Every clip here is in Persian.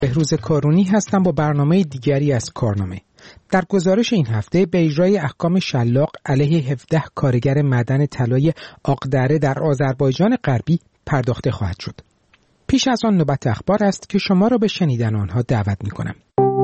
بهروز کارونی هستم با برنامه دیگری از کارنامه. در گزارش این هفته به اجرای احکام شلاق علیه 17 کارگر معدن طلای آقدره در آذربایجان غربی پرداخته خواهد شد. پیش از آن نوبت اخبار است که شما را به شنیدن آنها دعوت می‌کنم.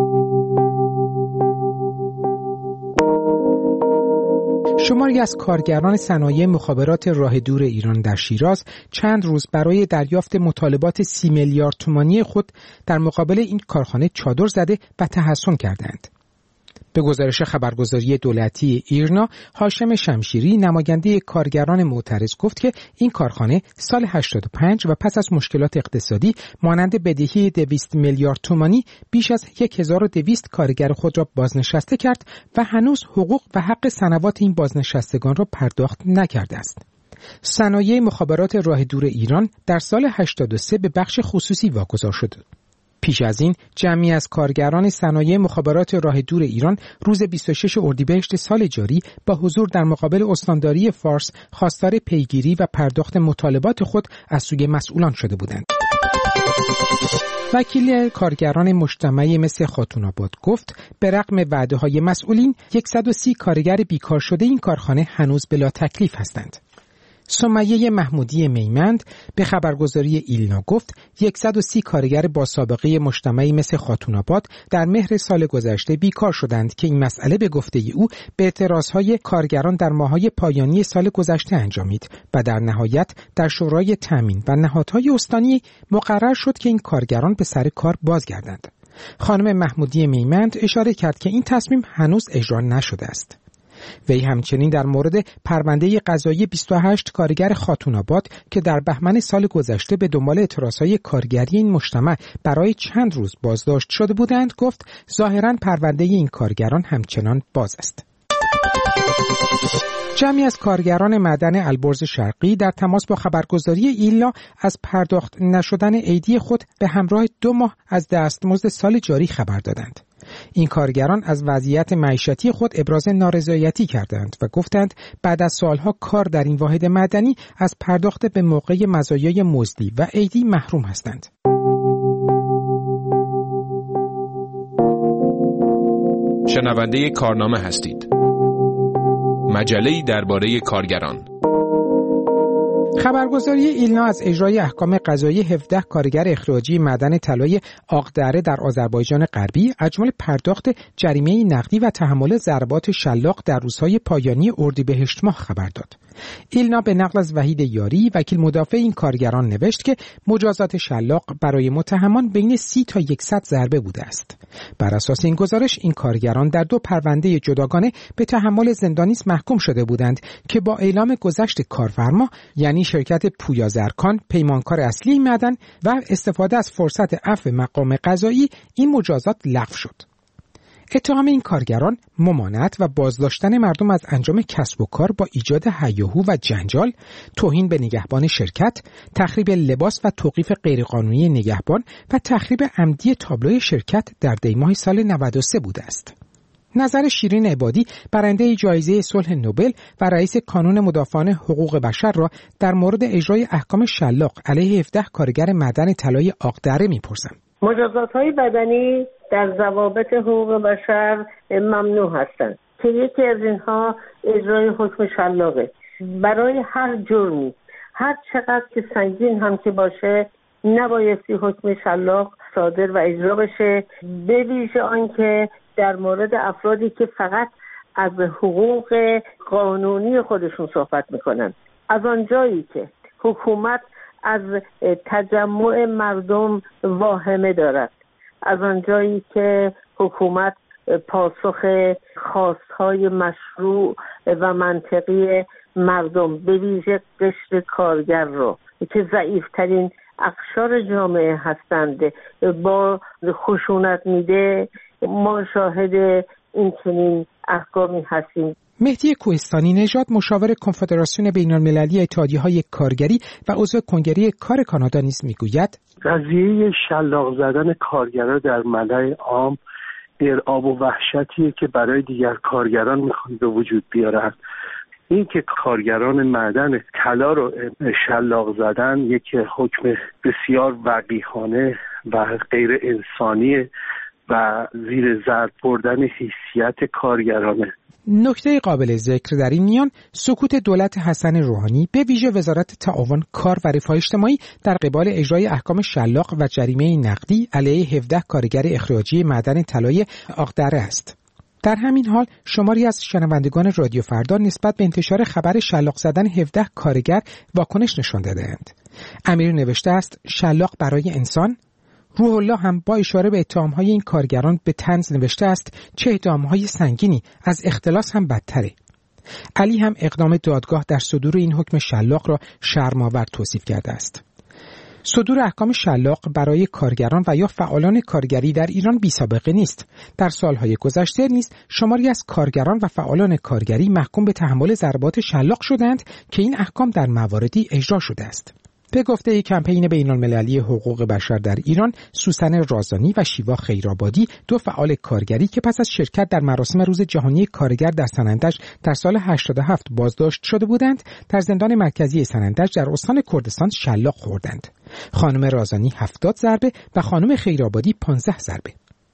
شماری از کارگران صنایع مخابرات راه دور ایران در شیراز چند روز برای دریافت مطالبات 30 میلیارد تومانی خود در مقابل این کارخانه چادر زده و تحصن کردند. به گزارش خبرگزاری دولتی ایرنا، هاشم شمشیری نماینده کارگران معترض گفت که این کارخانه سال 85 و پس از مشکلات اقتصادی مانند بدهی 200 میلیارد تومانی بیش از 1200 کارگر خود را بازنشسته کرد و هنوز حقوق و حق سنوات این بازنشستگان را پرداخت نکرده است. صنایع مخابرات راه دور ایران در سال 83 به بخش خصوصی واگذار شد. پیش از این جمعی از کارگران صنایع مخابرات راه دور ایران روز 26 اردیبهشت سال جاری با حضور در مقابل استانداری فارس خواستار پیگیری و پرداخت مطالبات خود از سوی مسئولان شده بودند. وکیل کارگران مجتمع مثل خاتون‌آباد گفت به رغم وعده‌های مسئولین 130 کارگر بیکار شده این کارخانه هنوز بلا تکلیف هستند. سمیه محمودی میمند به خبرگزاری ایلنا گفت 130 کارگر با سابقه مجتمعی مثل خاتون‌آباد در مهر سال گذشته بیکار شدند که این مسئله به گفته او به اعتراضهای کارگران در ماه‌های پایانی سال گذشته انجامید و در نهایت در شورای تامین و نهادهای استانی مقرر شد که این کارگران به سر کار بازگردند. خانم محمودی میمند اشاره کرد که این تصمیم هنوز اجرا نشده است. وی همچنین در مورد پرونده قضایی 28 کارگر خاتون‌آباد که در بهمن سال گذشته به دنبال اعتراضهای کارگری این مجتمع برای چند روز بازداشت شده بودند گفت ظاهراً پرونده این کارگران همچنان باز است. جمعی از کارگران معدن البرز شرقی در تماس با خبرگزاری ایلنا از پرداخت نشدن ایدی خود به همراه 2 ماه از دستمزد سال جاری خبر دادند. این کارگران از وضعیت معیشتی خود ابراز نارضایتی کردند و گفتند بعد از سالها کار در این واحد معدنی از پرداخت به موقع مزایای مزدی و ایدی محروم هستند. شنونده کارنامه هستید. مجله‌ای درباره کارگران. خبرگزاری ایلنا از اجرای احکام قضایی 17 کارگر اخراجی معدن طلای آقدره در آذربایجان غربی از جمله پرداخت جریمه نقدی و تحمل ضربات شلاق در روزهای پایانی اردیبهشت ماه خبر داد. ایلنا به نقل از وحید یاری وکیل مدافع این کارگران نوشت که مجازات شلاق برای متهمان بین 30 تا 100 ضربه بوده است. بر اساس این گزارش این کارگران در 2 پرونده جداگانه به تحمل زندانیست محکوم شده بودند که با اعلام گذشت کارفرما یعنی شرکت پویا زرکان پیمانکار اصلی معدن و استفاده از فرصت عفو مقام قضایی این مجازات لغو شد. اتهام این کارگران ممانعت و بازداشتن مردم از انجام کسب و کار با ایجاد هیاهو و جنجال، توهین به نگهبان شرکت، تخریب لباس و توقیف غیرقانونی نگهبان و تخریب عمدی تابلوی شرکت در دیماه سال 93 بوده است. نظر شیرین عبادی برنده جایزه صلح نوبل و رئیس کانون مدافعان حقوق بشر را در مورد اجرای احکام شلاق علیه 17 کارگر معدن طلای آقدره می‌پرسم. مجازات‌های بدنی در ضوابط حقوق بشر ممنوع هستند که یکی از اینها اجرای حکم شلاقه. برای هر جرمی هر چقدر که سنگین هم که باشه نبایستی حکم شلاق صادر و اجرا بشه، به ویژه آنکه در مورد افرادی که فقط از حقوق قانونی خودشون صحبت میکنن. از آنجایی که حکومت از تجمع مردم واهمه دارد، از آنجایی که حکومت پاسخ خواستهای مشروع و منطقی مردم به ویژه قشر کارگر رو که ضعیفترین اقشار جامعه هستند با خشونت میده، ما شاهد این چنین احکامی هستیم. مهدی کوهستانی نژاد مشاور کنفدراسیون بین‌المللی اتحادیه‌های کارگری و عضو کنگره کار کانادا نیز میگوید قضیه شلاق زدن کارگران در ملأ عام ارعاب و وحشتیه که برای دیگر کارگران میخوان به وجود بیارن. این که کارگران معدن طلا رو شلاق زدن یک حکم بسیار وقیحانه و غیر انسانیه و زیر ضرب بردن حیثیت کارگرانه. نکته قابل ذکر در این میان سکوت دولت حسن روحانی به ویژه وزارت تعاون، کار و رفاه اجتماعی در قبال اجرای احکام شلاق و جریمه نقدی علیه 17 کارگر اخراجی معدن طلای آقدره است. در همین حال شماری از شنوندگان رادیو فردا نسبت به انتشار خبر شلاق زدن 17 کارگر واکنش نشان داده‌اند. امیر نوشته است شلاق برای انسان. روح الله هم با اشاره به اتهام‌های این کارگران به طنز نوشته است چه اتهام‌های سنگینی، از اختلاس هم بدتره. علی هم اقدام دادگاه در صدور این حکم شلاق را شرم‌آور توصیف کرده است. صدور احکام شلاق برای کارگران و یا فعالان کارگری در ایران بی‌سابقه نیست. در سالهای گذشته نیز شماری از کارگران و فعالان کارگری محکوم به تحمل ضربات شلاق شدند که این احکام در مواردی اجرا شده است. به گفته کمپین بین‌المللی حقوق بشر در ایران، سوسن رازانی و شیوا خیرآبادی، دو فعال کارگری که پس از شرکت در مراسم روز جهانی کارگر در سنندج در سال 87 بازداشت شده بودند، در زندان مرکزی سنندج در استان کردستان شلاق خوردند. خانم رازانی 70 ضربه و خانم خیرآبادی 15 ضربه.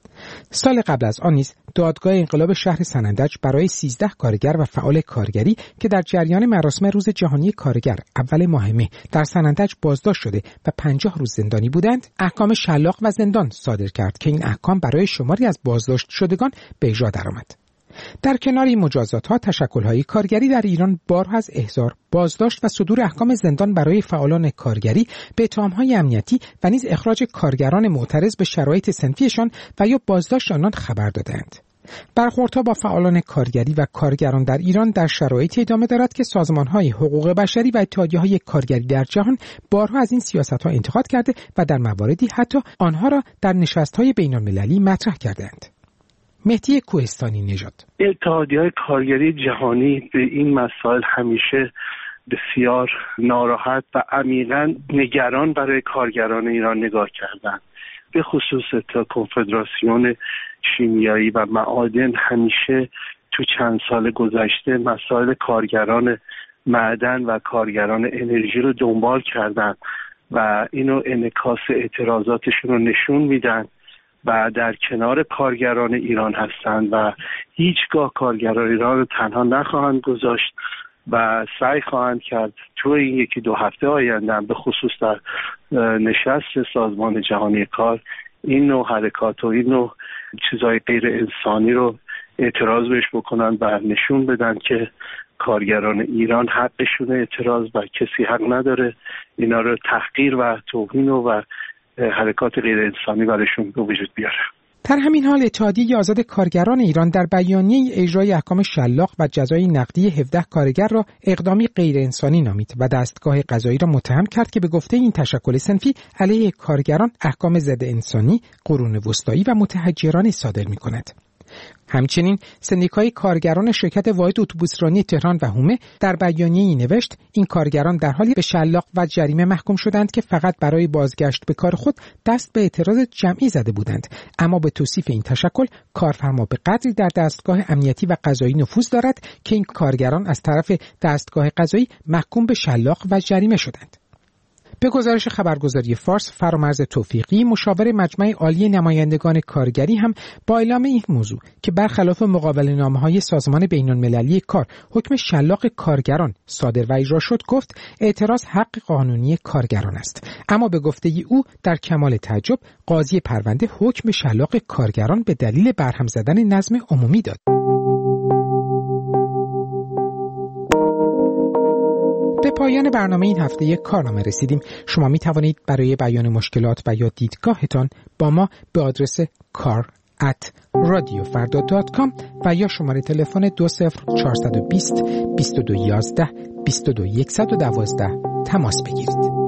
سال قبل از آن نیز دادگاه انقلاب شهر سنندج برای 13 کارگر و فعال کارگری که در جریان مراسم روز جهانی کارگر اول ماه مه در سنندج بازداشت شده و 50 روز زندانی بودند، احکام شلاق و زندان صادر کرد که این احکام برای شماری از بازداشت شدگان به اجرا درآمد. در کنار این مجازات‌ها، تشکل‌های کارگری در ایران بارها از احضار، بازداشت و صدور احکام زندان برای فعالان کارگری به اتهام‌های امنیتی و نیز اخراج کارگران معترض به شرایط صنفیشان و یا بازداشت آنان خبر دادند. برخوردها با فعالان کارگری و کارگران در ایران در شرایطی ادامه دارد که سازمان‌های حقوق بشری و اتحادیه‌های کارگری در جهان بارها از این سیاست‌ها انتقاد کرده و در مواردی حتی آنها را در نشست‌های بین‌المللی مطرح کردند. مهدی کوهستانی نژاد: اتحادیه‌های کارگری جهانی به این مسائل همیشه بسیار ناراحت و عمیقاً نگران برای کارگران ایران نگاه کردند. به خصوص کنفدراسیون شیمیایی و معادن همیشه تو چند سال گذشته مسائل کارگران معدن و کارگران انرژی رو دنبال کردند و اینو انعکاس اعتراضاتشون رو نشون میدن و در کنار کارگران ایران هستند و هیچگاه کارگران ایران رو تنها نخواهند گذاشت و سعی خواهند کرد تو این 1-2 هفته آینده به خصوص در نشست سازمان جهانی کار این نوع حرکات و این نوع چیزهای غیر انسانی رو اعتراض بهش بکنن و نشون بدن که کارگران ایران حقشون اعتراض و کسی حق نداره اینا رو تحقیر و توهین و حرکات غیر انسانی برشون به وجود بیاره. در همین حال اتحادیه آزاد کارگران ایران در بیانیه اجرای احکام شلاق و جزای نقدی 17 کارگر را اقدامی غیر انسانی نامید و دستگاه قضایی را متهم کرد که به گفته این تشکل صنفی علیه کارگران احکام ضد انسانی، قرون وسطایی و متحجرانه صادر می‌کند. همچنین سندیکای کارگران شرکت واحد اتوبوسرانی تهران و هومه در بیانیه‌ای نوشت این کارگران در حالی به شلاق و جریمه محکوم شدند که فقط برای بازگشت به کار خود دست به اعتراض جمعی زده بودند، اما به توصیف این تشکل کارفرما به قدری در دستگاه امنیتی و قضایی نفوذ دارد که این کارگران از طرف دستگاه قضایی محکوم به شلاق و جریمه شدند. به گزارش خبرگزاری فارس، فرامرز توفیقی، مشاور مجمع عالی نمایندگان کارگری هم با اعلام این موضوع که برخلاف مقابله‌نامه‌های سازمان بین‌المللی کار حکم شلاق کارگران صادر و اجرا شد، گفت اعتراض حق قانونی کارگران است. اما به گفته او در کمال تعجب قاضی پرونده حکم شلاق کارگران به دلیل برهم زدن نظم عمومی داد. به پایان برنامه این هفته کارنامه رسیدیم. شما می توانید برای بیان مشکلات و یا دیدگاهتان با ما به آدرس kar@radiofarda.com و یا شماره تلفن 20420 2211 22112 تماس بگیرید.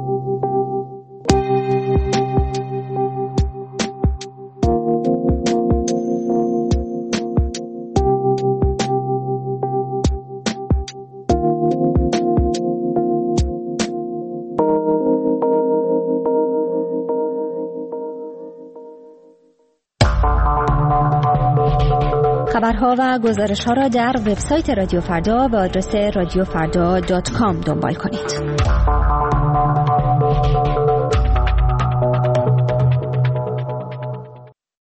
خبرها و گزارش‌ها را در وبسایت رادیو فردا به آدرس radiofarda.com دنبال کنید.